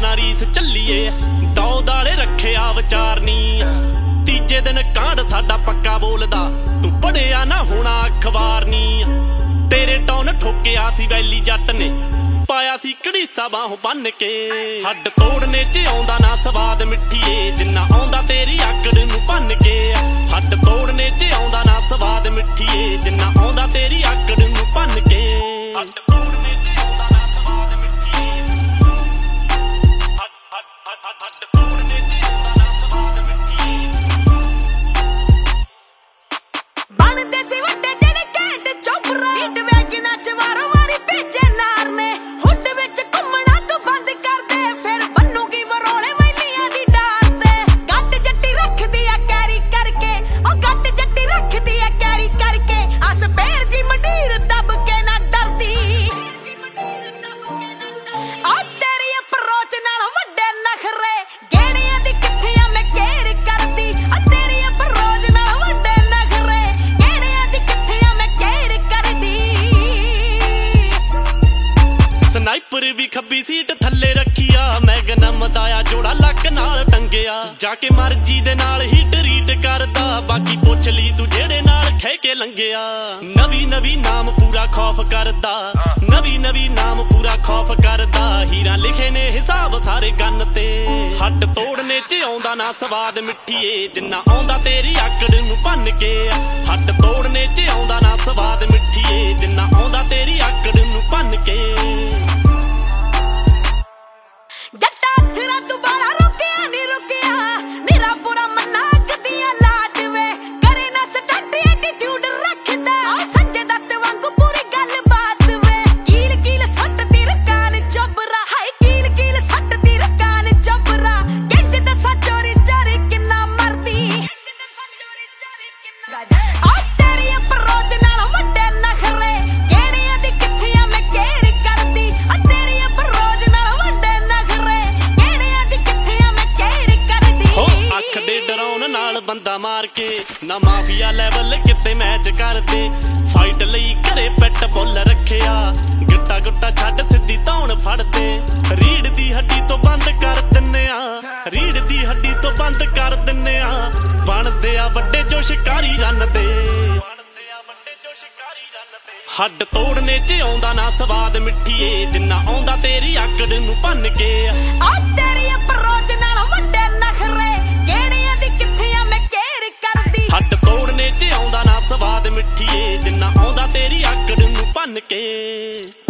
ਨਾ ਰੀਸ ਚੱਲੀਏ ਦੋ ਦਾਲੇ ਰੱਖਿਆ ਵਿਚਾਰ ਨੀ ਤੀਜੇ ਦਿਨ ਕਾਂਡ ਸਾਡਾ ਪੱਕਾ ਬੋਲਦਾ ਤੂੰ ਪੜਿਆ ਨਾ ਹੋਣਾ ਅਖਬਾਰ ਨੀ ਤੇਰੇ ਟੌਨ ਠੋਕਿਆ ਸੀ ਵੈਲੀ ਜੱਟ ਨੇ ਪਾਇਆ ਸੀ ਘੜੀਸਾ ਬਾਹੋਂ ਬੰਨ ਕੇ ਹੱਡ ਤੋੜਨੇ ਚ ਆਉਂਦਾ ਨਾ ਸਵਾਦ ਮਿੱਠੀਏ ਜਿੰਨਾ ਆਉਂਦਾ ਤੇਰੀ ਆਕੜ ਨੂੰ ਭੰਨ ਕੇ ਹੱਡ ਤੋੜਨੇ ਚ ਆਉਂਦਾ ਨਾ ਸਵਾਦ ਮਿੱਠੀਏ ਜਿੰਨਾ ਆਉਂਦਾ ਤੇਰੀ ਆਕੜ ਨੂੰ ਭੰਨ ਕੇ ਹੱਡ ਤੋੜਨੇ ਚ ਆਉਂਦਾ ਨਾ ਸਵਾਦ ਮਿੱਠੀਏ ਹੱਡ ਤੋੜਨੇ ਚ ਆਉਂਦਾ ਨਾ ਸਵਾਦ ਮਿੱਠੀਏ ਬਣਦੇ ਸੀ ਵੱਡੇ ਜਿਹੜੇ ਘੈਂਟ ਚੋਪਰਾ ਹਿੱਟ ਵੈਗਨਾਂ ਚ ਵਾਰੋ ਵਾਰੀ ਭੇਜੇ ਨਾਰ ਨੇ ਹੁੱਡ ਵਿੱਚ ਘੁੰਮਣਾ ਤੂੰ ਬੰਦ ਕਰ ਦੇ ਫਿਰ ਬੰਨੂਗੀ ਵਰੋਲੇ ਵੈਲੀਆਂ ਦੀ ਡਾਰ ਤੇ ਗੱਟ ਜੱਟੀ ਰੱਖਦੀ ਆ ਕੈਰੀ ਕਰਕੇ ਉਹ ਗੱਟ ਜੱਟੀ ਰੱਖਦੀ ਆ ਕੈਰੀ ਕਰਕੇ ਅਸ ਬੇਰ ਜੀ ਮੰਡੀਰ ਦੱਬ ਕੇ ਨਾ ਡਰਦੀ ਆ ਤੇਰੀ ਅਪਰੋਚ ਨਾਲ ਵੱਡੇ ਨਖਰੇ ਗੇੜੀਆਂ ਦੀ ਕਿੱਥੇ ਆ ਮੈਂ ਕੇਰ ਕਰਦੀ ਆ ਤੇਰੀ ਅਪਰੋਚ ਨਾਲ ਵੱਡੇ ਨਖਰੇ ਗੇੜੀਆਂ ਦੀ ਕਿੱਥੇ ਆ ਮੈਂ ਕੇਰ ਕਰਦੀ ਸਨਾਈਪਰ ਵੀ ਖੱਬੀ ਸੀਟ ਥੱਲੇ ਰੱਖਿਆ ਮੈਗਨਮ ਦਾ ਆ ਜੋੜਾ ਲੱਕ ਨਾਲ ਟੰਗਿਆ ਜਾ ਕੇ ਮਰਜੀ ਦੇ ਨਾਲ ਹੀ ਟਰੀਟ ਕਰਦਾ ਬਾਕੀ ਪੁੱਛ ਲਈ ਤੂੰ ਜਿਹੜੇ ਨਾਲ ਖਹਿ ਕੇ ਲੰਘਿਆ ਨਵੀਂ ਨਾਮ ਪੂਰਾ ਖੌਫ ਕਰਦਾ ਨਵੀਂ ਨਾਮ ਪੂਰਾ ਖੌਫ ਕਰਦਾ ਹੀਰਾ ਲਿਖੇ ਨੇ ਹਿਸਾਬ ਸਾਰੇ ਗੰਨ ਤੇ ਹੱਡ ਤੋੜਨੇ ਚ ਆਉਂਦਾ ਨਾ ਸਵਾਦ ਮਿੱਠੀਏ ਜਿੰਨਾ ਆਉਂਦਾ ਤੇਰੀ ਆਕੜ ਨੂੰ ਭੰਨ ਕੇ ਹੱਡ ਤੋੜਨੇ ਚ ਆਉਂਦਾ ਨਾ ਸਵਾਦ ਮਿੱਠੀਏ ਜਿੰਨਾ ਆਉਂਦਾ ਤੇਰੀ ਆਕੜ ਨੂੰ ਭੰਨ ਕੇ ਜੱਟਾ ਥਰਾ ਤੂੰ ਬਾਲਾ ਰੁਕਿਆ ਨੀ ਰੁਕਿਆ ਨੀਰਾ ਪੂਰਾ ਮਨਾ ਕਦੀਆਂ ਲਾਟ ਵੇ ਕਰੇ ਨਾ ਸਟੱਟ ਐਟੀਟਿਊਡ ਰੱਖਦਾ ਸੰਜੇ ਦੱਤ ਵਾਂਗੂ ਪੂਰੀ ਗੱਲ ਬਾਤ ਵੇ ਕੀਲ ਸੱਟ ਦੀ ਰਕਾਨ ਚੋਬਰਾ ਹਾਏ ਕੀਲ ਸੱਟ ਦੀ ਰਕਾਨ ਚੋਬਰਾ ਗਿੱਜ ਦਸਾ ਚੋਰੀ ਚਾਰੀ ਕਿੰਨਾ ਮਰਦੀ ਆ ਤੇਰੀ ਅਪਰੋਚ ਨਾਲ ਵੱਡੇ ਨਖਰੇ ਗੇੜੀਆਂ ਦੀ ਕਿੱਥੇ ਆ ਮੈਂ ਕੇਰ ਕਰਦੀ ਆ ਤੇਰੀ ਅਪਰੋਚ ਨਾਲ ਵੱਡੇ ਨਖਰੇ ਗੇੜੀਆਂ ਦੀ ਕਿੱਥੇ ਆ ਮੈਂ ਕੇਰ ਕਰਦੀ ਹੋ ਅੱਖ ਦੇ ਡਰਾਉਣ ਨਾਲ ਬੰਦਾ ਮਾਰ ਕੇ ਨਾ ਮਾਫੀਆ ਲੈਵਲ ਕਿਤੇ ਮੈਚ ਕਰਦੇ ਫਾਈਟ ਲਈ ਘਰੇ ਪੈਟ ਬੁੱਲ ਰੱਖਿਆ ਗੁੱਟਾ ਛੱਡ ਸਿੱਧੀ ਧੌਣ ਫੜਦੇ ਰੀੜ ਦੀ ਹੱਡੀ ਤੋਂ ਬੰਦ ਕਰ ਦਿੰਨੇ ਆ ਰੀੜ ਦੀ ਹੱਡੀ ਤੋਂ ਬੰਦ ਕਰ ਦਿੰਨੇ ਆ ਬਣਦੇ ਆ ਵੱਡੇ ਜੋ ਸ਼ਿਕਾਰੀ ਰੰਨ ਤੇ ਹੱਡ ਤੋੜਨੇ ਚ ਆਉਂਦਾ ਨਾ ਸਵਾਦ ਮਿੱਠੀਏ ਜਿੰਨਾ ਆਉਂਦਾ ਤੇਰੀ ਆਕੜ ਨੂੰ ਭੰਨ ਕੇ ਆ ਤੇਰੀ ਅਪਰੋਚ ਨਾਲ ਵੱਡੇ ਨਖਰੇ ਗੇੜੀਆਂ ਦੀ ਕਿੱਥੇ ਆ ਮੈਂ ਕੇਰ ਕਰਦੀ ਹੱਡ ਤੋੜਨੇ ਚ ਆਉਂਦਾ ਨਾ ਸਵਾਦ ਮਿੱਠੀਏ ਜਿੰਨਾ ਆਉਂਦਾ ਤੇਰੀ ਆਕੜ ਨੂੰ ਭੰਨ ਕੇ